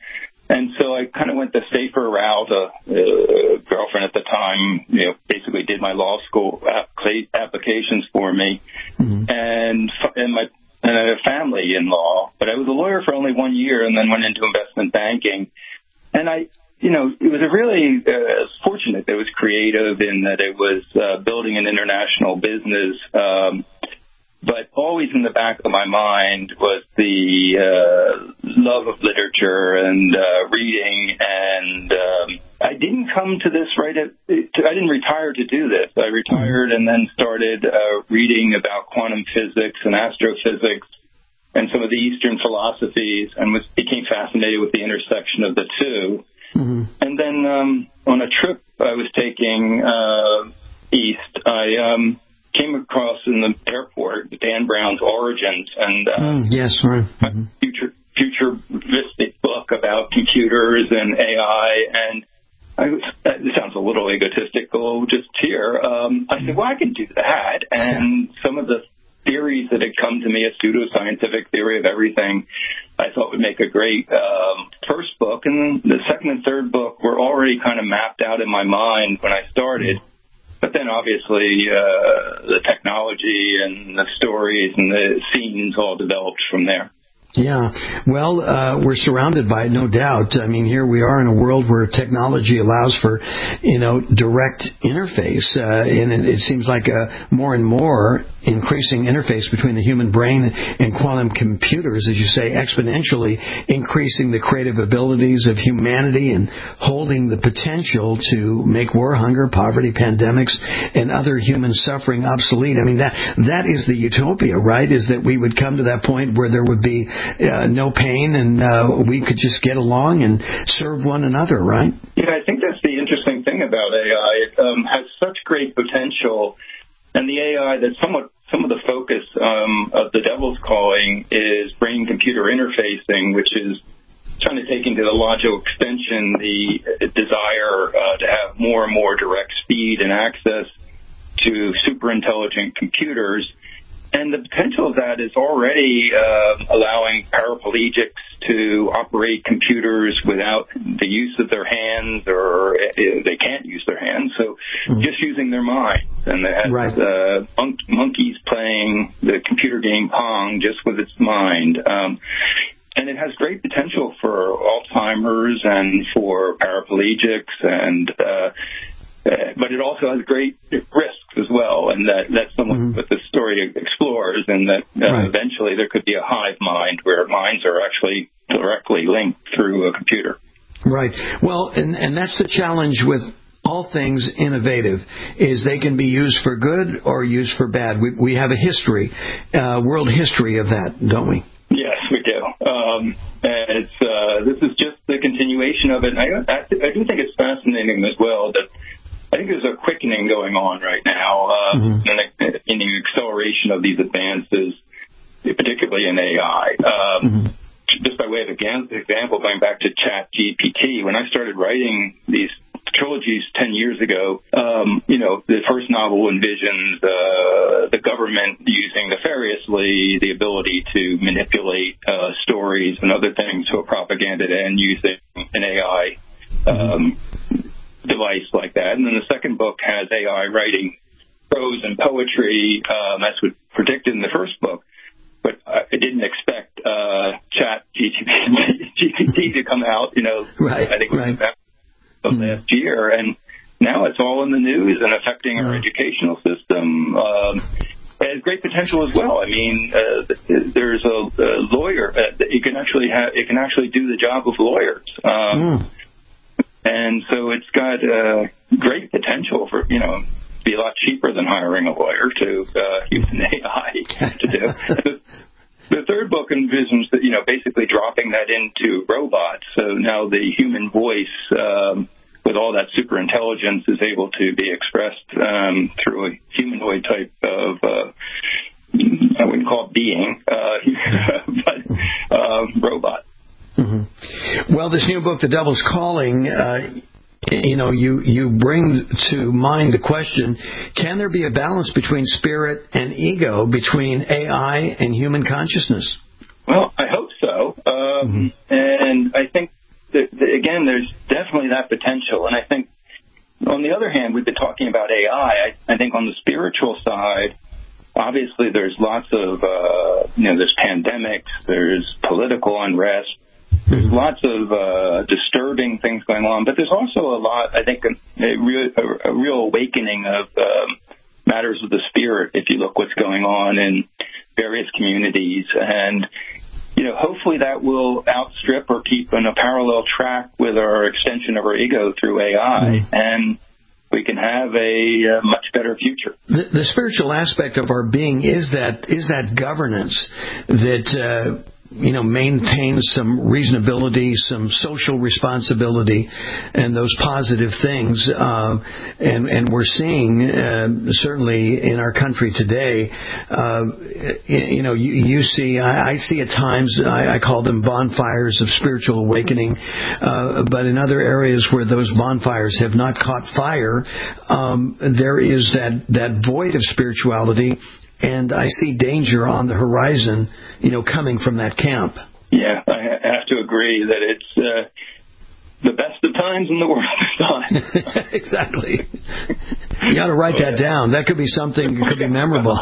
And so I kind of went the safer route. A uh, girlfriend at the time, you know, basically did my law school applications for me, mm-hmm. and and my and I had a family in law. But I was a lawyer for only one year, and then went into investment banking. And I, you know, it was a really uh, fortunate that it was creative in that it was uh, building an international business. Um, But always in the back of my mind was the uh, love of literature and uh, reading. And um, I didn't come to this right at, to, I didn't retire to do this. I retired and then started uh, reading about quantum physics and astrophysics and some of the Eastern philosophies, and was, became fascinated with the intersection of the two. Mm-hmm. And then um, on a trip I was taking uh, east, I... Um, came across in the airport Dan Brown's Origins, and uh, mm, yes, right. Mm-hmm. a future futuristic book about computers and A I. And I was, it sounds a little egotistical just here. Um, I said, well, I can do that. And some of the theories that had come to me, a pseudoscientific theory of everything, I thought would make a great um, first book. And the second and third book were already kind of mapped out in my mind when I started. But then, obviously, uh, the technology and the stories and the scenes all developed from there. Yeah, well, uh, we're surrounded by it, no doubt. I mean, here we are in a world where technology allows for, you know, direct interface, uh, and it, it seems like a more and more increasing interface between the human brain and quantum computers, as you say, exponentially increasing the creative abilities of humanity and holding the potential to make war, hunger, poverty, pandemics, and other human suffering obsolete. I mean, that that is the utopia, right? Is that we would come to that point where there would be Uh, no pain, and uh, we could just get along and serve one another, right? Yeah, I think that's the interesting thing about A I. It um, has such great potential, and the A I that somewhat some of the focus um, of the Devil's Calling is brain-computer interfacing, which is trying to take into the logical extension the desire uh, to have more and more direct speed and access to super-intelligent computers. And the potential of that is already uh, allowing paraplegics to operate computers without the use of their hands, or uh, they can't use their hands, so mm-hmm. just using their minds. And it has right. uh, mon- monkeys playing the computer game Pong just with its mind. Um, and it has great potential for Alzheimer's and for paraplegics, and uh, Uh, but it also has great risks as well, and that, that's somewhat mm-hmm. what the story explores, and that uh, right. eventually there could be a hive mind where minds are actually directly linked through a computer. Right. Well, and, and that's the challenge with all things innovative, is they can be used for good or used for bad. We, we have a history, uh, world history of that, don't we? Yes, we do. Um, and it's, uh, this is just the continuation of it. And I, I, I do think it's fascinating as well that I think there's a quickening going on right now, uh, mm-hmm. in, in the acceleration of these advances, particularly in A I. Um, mm-hmm. Just by way of example, going back to Chat G P T, when I started writing these trilogies ten years ago, um, you know, the first novel envisions uh, the government using nefariously the ability to manipulate uh, stories and other things to a propaganda end using an A I um, mm-hmm. device like that. And then the second book has A I writing prose and poetry. Um, that's what predicted in the first book. But I didn't expect uh, Chat G P T to come out, you know, right, I think it was right. about mm-hmm. last year. And now it's all in the news and affecting our educational system. Um, it has great potential as well. I mean, uh, there's a, a lawyer. Uh, it can actually have, it can actually do the job of lawyers. Um, mm. And so it's got uh, great potential for, you know, be a lot cheaper than hiring a lawyer to uh, use an A I to do. the, the third book envisions that, you know, basically dropping that into robots. So now the human voice, um, with all that super intelligence, is able to be expressed um, through a humanoid type of, uh, I wouldn't call it being, uh, but uh, robot. Mm-hmm. Well, this new book, The Devil's Calling, uh, you know, you, you bring to mind the question, can there be a balance between spirit and ego, between A I and human consciousness? Well, I hope so. Um, mm-hmm. And I think th- th- again, there's definitely that potential. And I think, on the other hand, we've been talking about A I. I, I think on the spiritual side, obviously there's lots of, uh, you know, there's pandemics, there's political unrest, there's lots of uh, disturbing things going on, but there's also a lot, I think, a, a, real, a, a real awakening of um, matters of the spirit, if you look what's going on in various communities. And, you know, hopefully that will outstrip or keep on a parallel track with our extension of our ego through A I, mm. and we can have a, a much better future. The, the spiritual aspect of our being is that is that governance that uh, you know, maintain some reasonability, some social responsibility, and those positive things. Uh, and, and we're seeing, uh, certainly in our country today, uh, you know, you, you see, I, I see at times, I, I call them bonfires of spiritual awakening, uh, but in other areas where those bonfires have not caught fire, um, there is that, that void of spirituality. And I see danger on the horizon, you know, coming from that camp. Yeah, I have to agree that it's uh, the best of times and the worst of times. Exactly. You got to write that down. That could be something that could be memorable.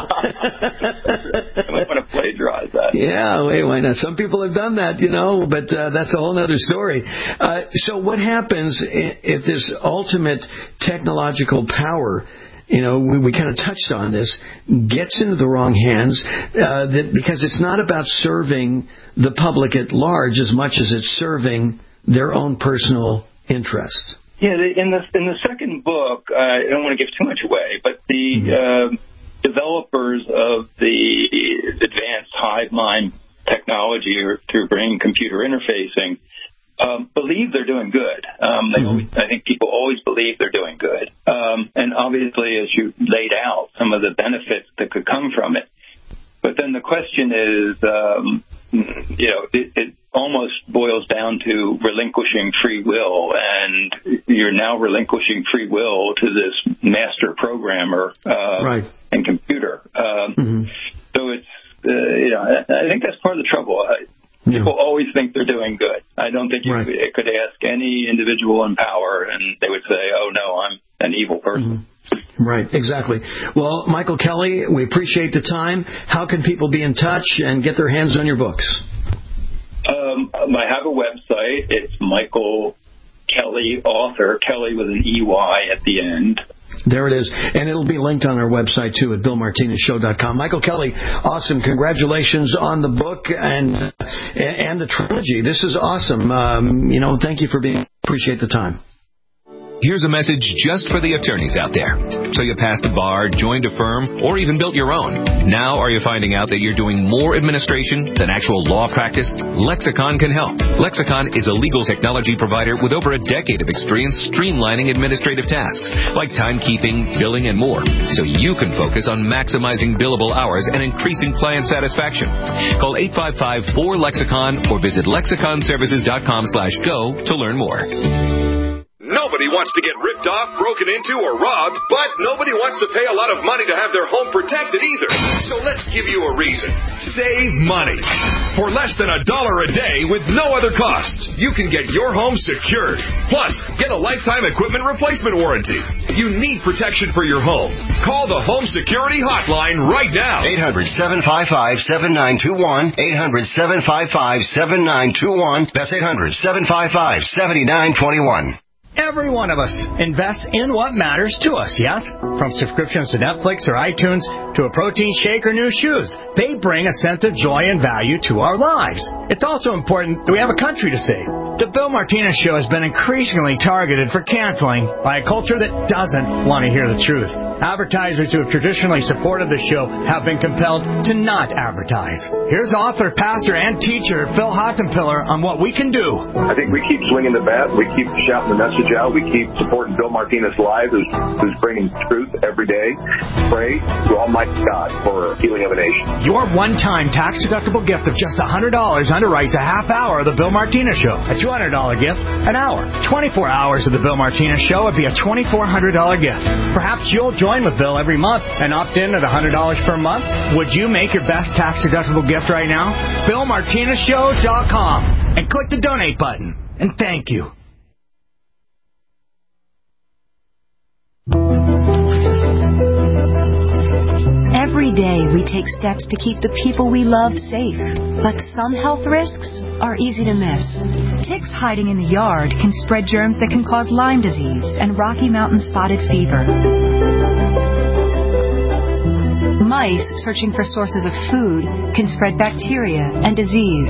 I might want to plagiarize that. Yeah, wait, why not? Some people have done that, you know, but uh, that's a whole other story. Uh, so what happens if this ultimate technological power, you know, we, we kind of touched on this, gets into the wrong hands, uh, that because it's not about serving the public at large as much as it's serving their own personal interests. Yeah, in the in the second book, uh, I don't want to give too much away, but the mm-hmm. uh, developers of the advanced hive mind technology or through brain-computer interfacing Um, believe they're doing good. Um, they mm-hmm. always, I think people always believe they're doing good. Um, and obviously, as you laid out, some of the benefits that could come from it. But then the question is, um, you know, it, it almost boils down to relinquishing free will. And you're now relinquishing free will to this master programmer uh, right. and computer. Um, mm-hmm. So it's, uh, you know, I think that's part of the trouble. I, Yeah. People always think they're doing good. I don't think you right. could ask any individual in power, and they would say, oh, no, I'm an evil person. Mm-hmm. Right, exactly. Well, Michael Kelly, we appreciate the time. How can people be in touch and get their hands on your books? Um, I have a website. It's Michael Kelly, author, Kelly with an E Y at the end. There it is. And it'll be linked on our website, too, at bill martinez show dot com. Michael Kelly, awesome. Congratulations on the book and and the trilogy. This is awesome. Um, you know, thank you for being. Appreciate the time. Here's a message just for the attorneys out there. So you passed the bar, joined a firm, or even built your own. Now are you finding out that you're doing more administration than actual law practice? Lexicon can help. Lexicon is a legal technology provider with over a decade of experience streamlining administrative tasks like timekeeping, billing, and more, so you can focus on maximizing billable hours and increasing client satisfaction. Call eight five five, four, lexicon or visit lexicon services dot com slash go to learn more. Nobody wants to get ripped off, broken into, or robbed, but nobody wants to pay a lot of money to have their home protected either. So let's give you a reason. Save money. For less than a dollar a day with no other costs, you can get your home secured. Plus, get a lifetime equipment replacement warranty. You need protection for your home. Call the Home Security Hotline right now. eight hundred, seven five five, seven nine two one. eight hundred, seven five five, seven nine two one. That's eight hundred, seven five five, seven nine two one. Every one of us invests in what matters to us, yes? From subscriptions to Netflix or iTunes to a protein shake or new shoes, they bring a sense of joy and value to our lives. It's also important that we have a country to save. The Bill Martinez Show has been increasingly targeted for canceling by a culture that doesn't want to hear the truth. Advertisers who have traditionally supported the show have been compelled to not advertise. Here's author, pastor, and teacher Phil Hottenpiller on what we can do. I think we keep swinging the bat. We keep shouting the message out. We keep supporting Bill Martinez Live, who's, who's bringing truth every day. Pray to Almighty God for healing of a nation. Your one-time tax-deductible gift of just one hundred dollars underwrites a half hour of the Bill Martinez Show. A two hundred dollars gift, an hour. twenty-four hours of the Bill Martinez Show would be a twenty-four hundred dollars gift. Perhaps you'll join with Bill every month and opt in at one hundred dollars per month. Would you make your best tax-deductible gift right now? bill martinez show dot com and click the donate button. And thank you. Every day we take steps to keep the people we love safe, but some health risks are easy to miss. Ticks hiding in the yard can spread germs that can cause Lyme disease and Rocky Mountain spotted fever. Mice searching for sources of food can spread bacteria and disease.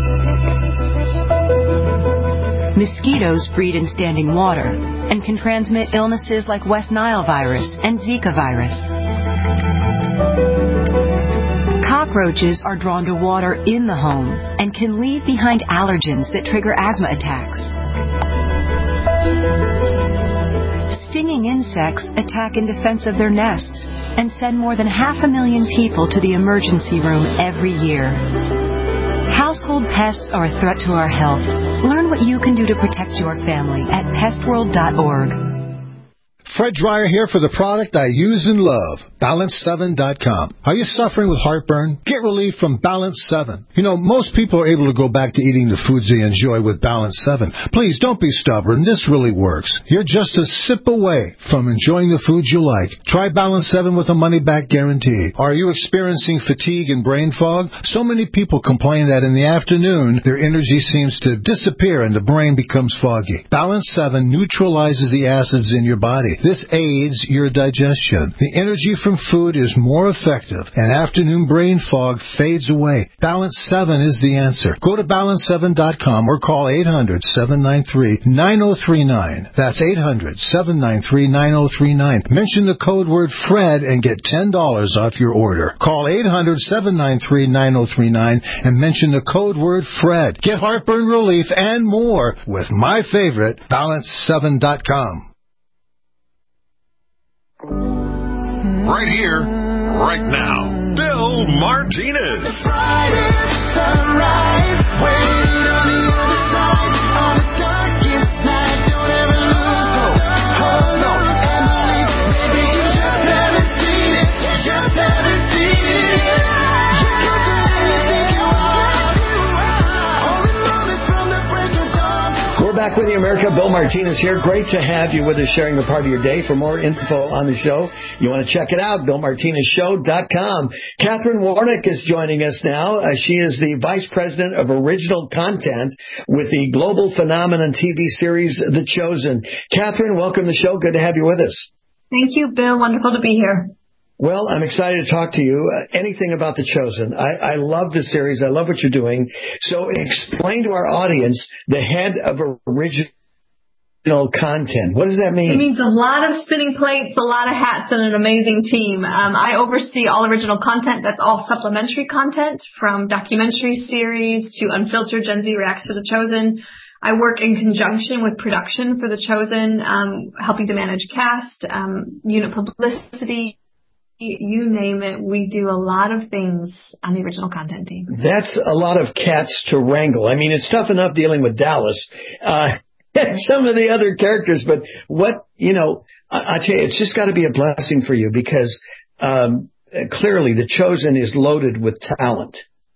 Mosquitoes breed in standing water and can transmit illnesses like West Nile virus and Zika virus. Cockroaches are drawn to water in the home and can leave behind allergens that trigger asthma attacks. Stinging insects attack in defense of their nests and send more than half a million people to the emergency room every year. Household pests are a threat to our health. Learn what you can do to protect your family at pest world dot org. Fred Dreyer here for the product I use and love, balance seven dot com. Are you suffering with heartburn? Get relief from Balance seven. You know, most people are able to go back to eating the foods they enjoy with Balance seven. Please don't be stubborn. This really works. You're just a sip away from enjoying the foods you like. Try Balance seven with a money-back guarantee. Are you experiencing fatigue and brain fog? So many people complain that in the afternoon, their energy seems to disappear and the brain becomes foggy. Balance seven neutralizes the acids in your body. This aids your digestion. The energy from food is more effective, and afternoon brain fog fades away. Balance seven is the answer. Go to balance seven dot com or call eight hundred, seven nine three, nine zero three nine. That's eight hundred, seven nine three, nine zero three nine. Mention the code word FRED and get ten dollars off your order. Call eight hundred, seven nine three, nine zero three nine and mention the code word FRED. Get heartburn relief and more with my favorite, balance seven dot com. Right here, right now, Bill Martinez. The brightest sunrise, waiting on the other side, on the darkest night, don't ever lose hope, hold on, and believe, maybe you just haven't seen it, just haven't seen it yet. You come to anything you want, only moment from the break of dawn. We're back with you, America. Bill Martinez here. Great to have you with us, sharing the part of your day. For more info on the show, you want to check it out, bill martinez show dot com. Catherine Warnick is joining us now. Uh, she is the Vice President of Original Content with the Global Phenomenon T V series, The Chosen. Catherine, welcome to the show. Good to have you with us. Thank you, Bill. Wonderful to be here. Well, I'm excited to talk to you. Uh, anything about The Chosen. I, I love the series. I love what you're doing. So explain to our audience the head of original content. What does that mean? It means a lot of spinning plates, a lot of hats, and an amazing team. Um, I oversee all original content. That's all supplementary content, from documentary series to unfiltered Gen Z Reacts to The Chosen. I work in conjunction with production for The Chosen, um, helping to manage cast, um, unit publicity. You name it, we do a lot of things on the original content team. That's a lot of cats to wrangle. I mean, it's tough enough dealing with Dallas uh, and some of the other characters, but what, you know, I, I tell you, it's just got to be a blessing for you because um, clearly The Chosen is loaded with talent.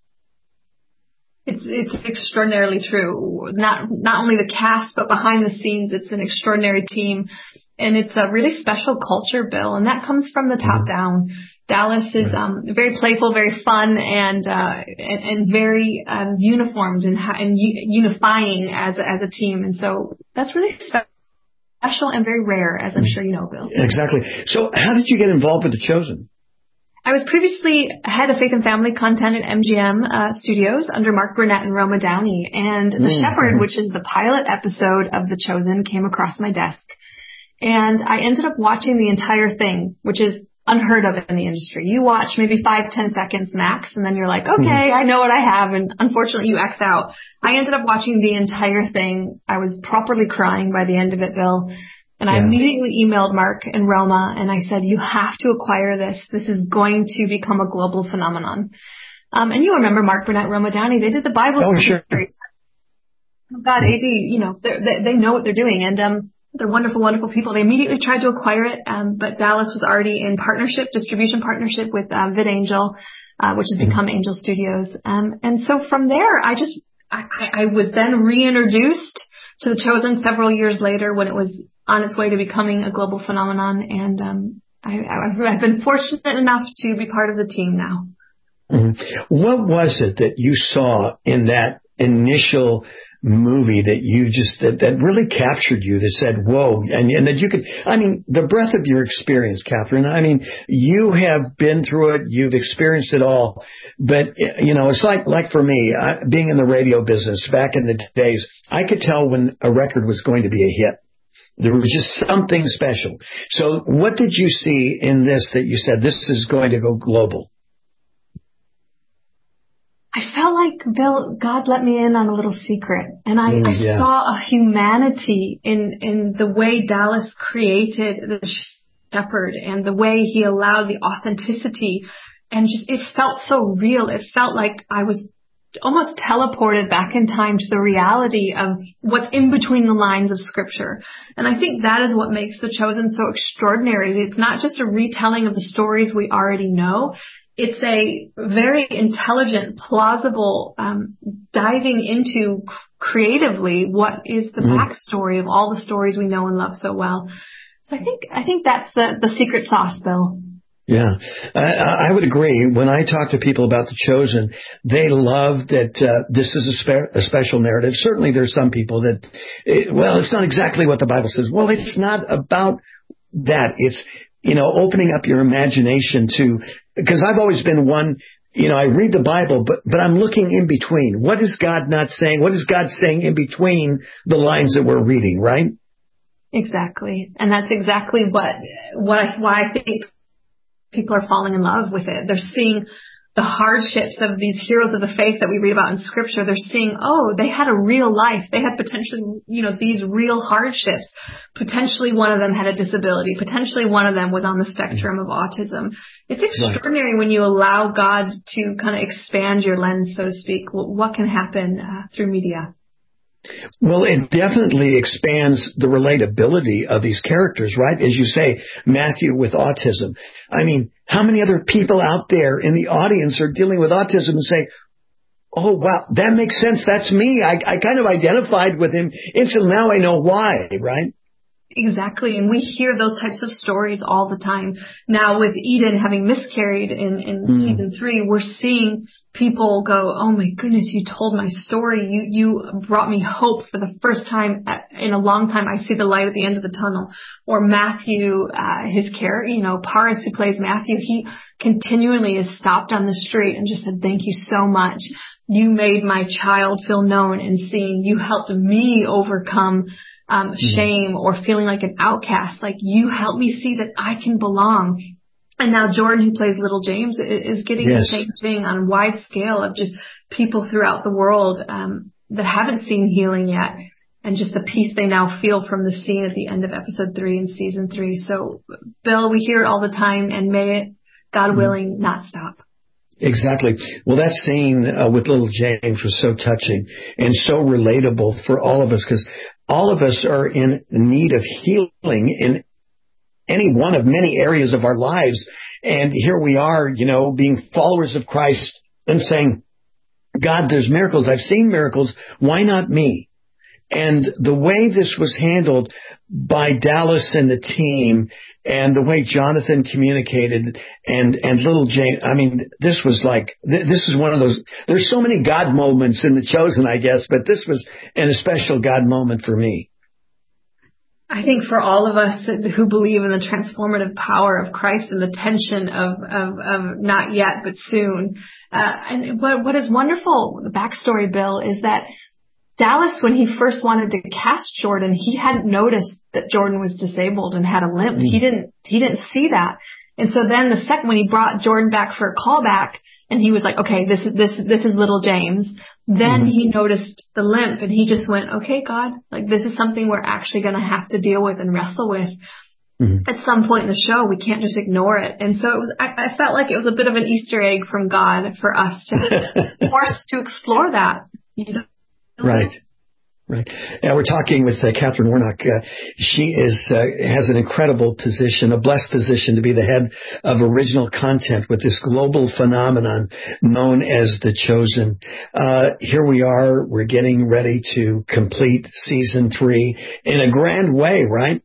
It's it's extraordinarily true. Not not only the cast, but behind the scenes, it's an extraordinary team. And it's a really special culture, Bill, and that comes from the top down. Dallas is um, very playful, very fun, and uh, and, and very um, uniformed and, and unifying as as a team. And so that's really special and very rare, as I'm sure you know, Bill. Exactly. So how did you get involved with The Chosen? I was previously head of Faith and Family content at M G M uh, Studios under Mark Burnett and Roma Downey. And The mm-hmm. Shepherd, which is the pilot episode of The Chosen, came across my desk. And I ended up watching the entire thing, which is unheard of in the industry. You watch maybe five, ten seconds max, and then you're like, okay, mm-hmm. I know what I have. And unfortunately, you X out. I ended up watching the entire thing. I was properly crying by the end of it, Bill. And yeah. I immediately emailed Mark and Roma, and I said, you have to acquire this. This is going to become a global phenomenon. Um, and you remember Mark Burnett, Roma Downey. They did the Bible. Oh, sure. Oh, God, A D, you know, they, they know what they're doing. And um, they're wonderful, wonderful people. They immediately tried to acquire it, um, but Dallas was already in partnership, distribution partnership with uh, VidAngel, uh, which has mm-hmm. become Angel Studios. Um, and so from there, I just, I, I was then reintroduced to The Chosen several years later when it was on its way to becoming a global phenomenon. And um, I, I've, I've been fortunate enough to be part of the team now. Mm-hmm. What was it that you saw in that initial movie that you just that, that really captured you, that said whoa, and, and that you could, I mean, the breadth of your experience, Catherine, I mean, you have been through it, you've experienced it all, but you know, it's like like for me, I, being in the radio business back in the days, I could tell when a record was going to be a hit. There was just something special. So what did you see in this that you said this is going to go global? I felt like, Bill, God let me in on a little secret. And I, Mm, I yeah. saw a humanity in, in the way Dallas created the shepherd and the way he allowed the authenticity. And just, it felt so real. It felt like I was almost teleported back in time to the reality of what's in between the lines of Scripture. And I think that is what makes The Chosen so extraordinary. It's not just a retelling of the stories we already know. It's a very intelligent, plausible, um, diving into creatively what is the mm. backstory of all the stories we know and love so well. So I think I think that's the, the secret sauce, Bill. Yeah, I, I would agree. When I talk to people about The Chosen, they love that uh, this is a, spe- a special narrative. Certainly there's some people that, it, well, it's not exactly what the Bible says. Well, it's not about that. It's, you know, opening up your imagination to, because I've always been one, you know, I read the Bible, but, but I'm looking in between. What is God not saying? What is God saying in between the lines that we're reading, right? Exactly. And that's exactly what, what I, why I think people are falling in love with it. They're seeing the hardships of these heroes of the faith that we read about in Scripture. They're seeing, oh, they had a real life. They had potentially, you know, these real hardships. Potentially one of them had a disability. Potentially one of them was on the spectrum of autism. It's extraordinary right. when you allow God to kind of expand your lens, so to speak, what can happen uh, through media. Well, it definitely expands the relatability of these characters, right? As you say, Matthew with autism. I mean, how many other people out there in the audience are dealing with autism and say, oh, wow, that makes sense. That's me. I, I kind of identified with him. Instantly, now I know why, right? Exactly. And we hear those types of stories all the time. Now with Eden having miscarried in, in mm. season three, we're seeing people go, oh my goodness, you told my story. You, you brought me hope for the first time in a long time. I see the light at the end of the tunnel. Or Matthew, uh, his character, you know, Paris, who plays Matthew, he continually is stopped on the street and just said, thank you so much. You made my child feel known and seen. You helped me overcome Um, shame or feeling like an outcast. Like, you help me see that I can belong. And now Jordan, who plays Little James, is getting yes. the same thing on a wide scale of just people throughout the world um, that haven't seen healing yet, and just the peace they now feel from the scene at the end of episode three in season three. So, Bill, we hear it all the time, and may it, God willing, not stop. Exactly. Well, that scene uh, with Little James was so touching and so relatable for all of us, because all of us are in need of healing in any one of many areas of our lives. And here we are, you know, being followers of Christ and saying, God, there's miracles. I've seen miracles. Why not me? And the way this was handled by Dallas and the team, and the way Jonathan communicated, and, and Little James, I mean, this was like, th- this is one of those, there's so many God moments in The Chosen, I guess, but this was an especial God moment for me. I think for all of us who believe in the transformative power of Christ and the tension of, of, of not yet, but soon. Uh, and what, what is wonderful, the backstory, Bill, is that Dallas, when he first wanted to cast Jordan, he hadn't noticed that Jordan was disabled and had a limp. Mm. He didn't, he didn't see that. And so then the second, when he brought Jordan back for a callback, and he was like, okay, this is, this, this is Little James. Then mm-hmm. he noticed the limp, and he just went, okay, God, like, this is something we're actually going to have to deal with and wrestle with. Mm-hmm. At some point in the show, we can't just ignore it. And so it was, I, I felt like it was a bit of an Easter egg from God for us to force to explore that, you know? Right. Right. Now we're talking with uh, Catherine Warnock. Uh, she is uh, has an incredible position, a blessed position to be the head of original content with this global phenomenon known as The Chosen. Uh, here we are. We're getting ready to complete season three in a grand way, right?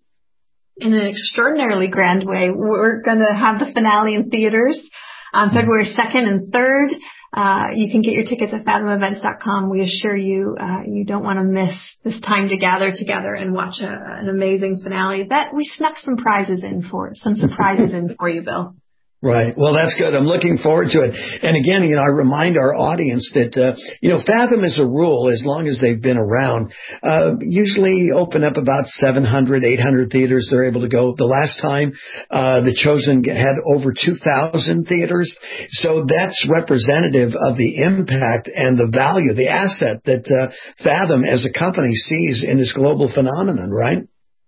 In an extraordinarily grand way. We're going to have the finale in theaters on February second and third. Uh, you can get your tickets at fathom events dot com. We assure you, uh, you don't want to miss this time to gather together and watch a, an amazing finale that we snuck some prizes in for, some surprises in for you, Bill. Right. Well, that's good. I'm looking forward to it. And again, you know, I remind our audience that, uh, you know, Fathom as a rule, as long as they've been around, uh, usually open up about seven hundred, eight hundred theaters they're able to go. The last time, uh, The Chosen had over two thousand theaters. So that's representative of the impact and the value, the asset that, uh, Fathom as a company sees in this global phenomenon, right?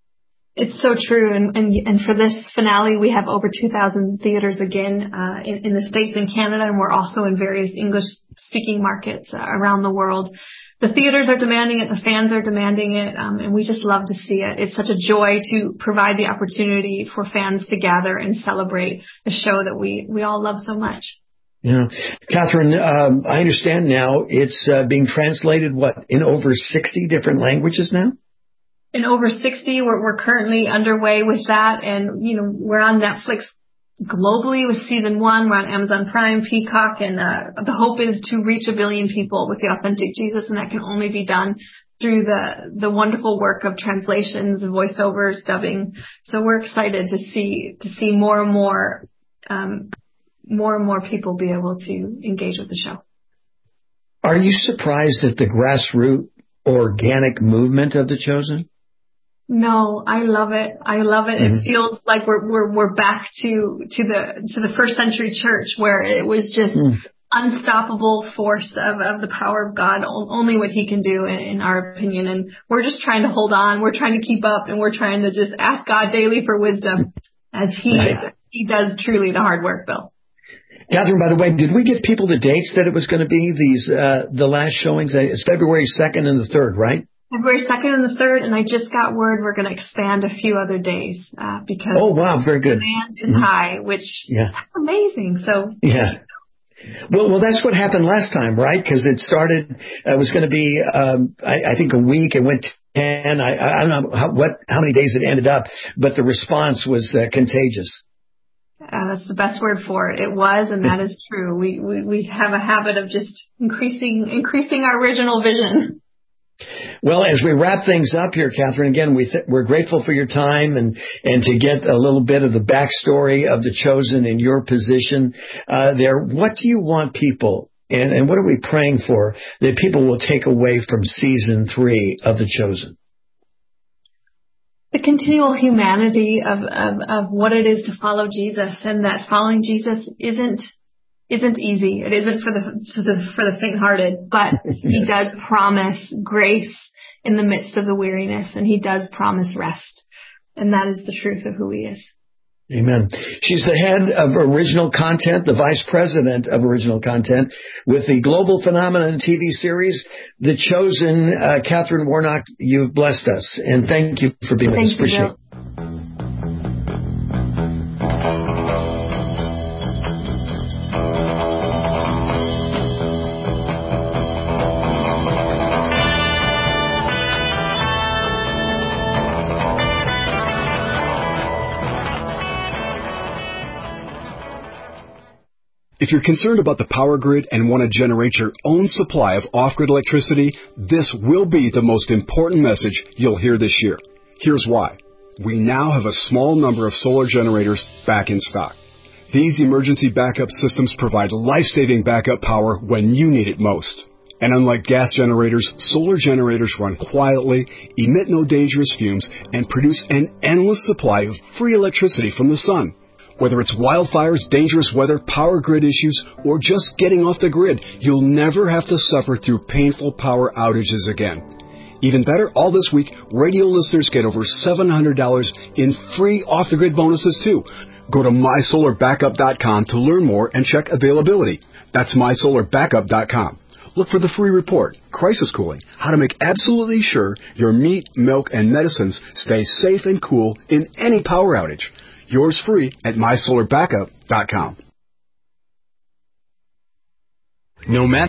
It's so true. And, and, and for this finale, we have over two thousand theaters again, uh, in, in the States and Canada. And we're also in various English speaking markets uh, around the world. The theaters are demanding it. The fans are demanding it. Um, and we just love to see it. It's such a joy to provide the opportunity for fans to gather and celebrate a show that we, we all love so much. Yeah. Catherine, um, I understand now it's uh, being translated, what, in over sixty different languages now? In over sixty, we're, we're currently underway with that. And, you know, we're on Netflix globally with season one. We're on Amazon Prime, Peacock, and uh, the hope is to reach a billion people with the authentic Jesus. And that can only be done through the, the wonderful work of translations, voiceovers, dubbing. So we're excited to see, to see more and more, um, more and more people be able to engage with the show. Are you surprised at the grassroots organic movement of The Chosen? No, I love it. I love it. Mm-hmm. It feels like we're we're we're back to to the to the first century church where it was just mm. unstoppable force of, of the power of God, only what He can do in, in our opinion. And we're just trying to hold on. We're trying to keep up, and we're trying to just ask God daily for wisdom as He right. He does truly the hard work, Bill. Catherine, by the way, did we give people the dates that it was going to be these uh, the last showings? It's February second and the third, right? February second and the third, and I just got word we're going to expand a few other days uh, because oh wow, very good. Demand is mm-hmm. high, which yeah. that's amazing. So yeah. Well, well, that's what happened last time, right? Because it started, uh, it was going to be, um, I, I think, a week. It went ten. I, I don't know how, what, how many days it ended up, but the response was uh, contagious. Uh, that's the best word for it. It was, and that is true. We, we we have a habit of just increasing increasing our original vision. Well, as we wrap things up here, Catherine, again, we th- we're grateful for your time and, and to get a little bit of the backstory of The Chosen in your position uh, there. What do you want people, and, and what are we praying for, that people will take away from season three of The Chosen? The continual humanity of, of, of what it is to follow Jesus, and that following Jesus isn't isn't easy. It isn't for the for the faint-hearted, but He does promise grace in the midst of the weariness, and He does promise rest, and that is the truth of who He is. Amen. She's the head of original content, the vice president of original content with the Global Phenomenon T V series, The Chosen. Uh, Catherine Warnock, you've blessed us, and thank you for being with us. Appreciate it. If you're concerned about the power grid and want to generate your own supply of off-grid electricity, this will be the most important message you'll hear this year. Here's why. We now have a small number of solar generators back in stock. These emergency backup systems provide life-saving backup power when you need it most. And unlike gas generators, solar generators run quietly, emit no dangerous fumes, and produce an endless supply of free electricity from the sun. Whether it's wildfires, dangerous weather, power grid issues, or just getting off the grid, you'll never have to suffer through painful power outages again. Even better, all this week, radio listeners get over seven hundred dollars in free off-the-grid bonuses, too. Go to my solar backup dot com to learn more and check availability. That's my solar backup dot com. look for the free report, Crisis Cooling, how to make absolutely sure your meat, milk, and medicines stay safe and cool in any power outage. Yours free at my solar backup dot com. No matter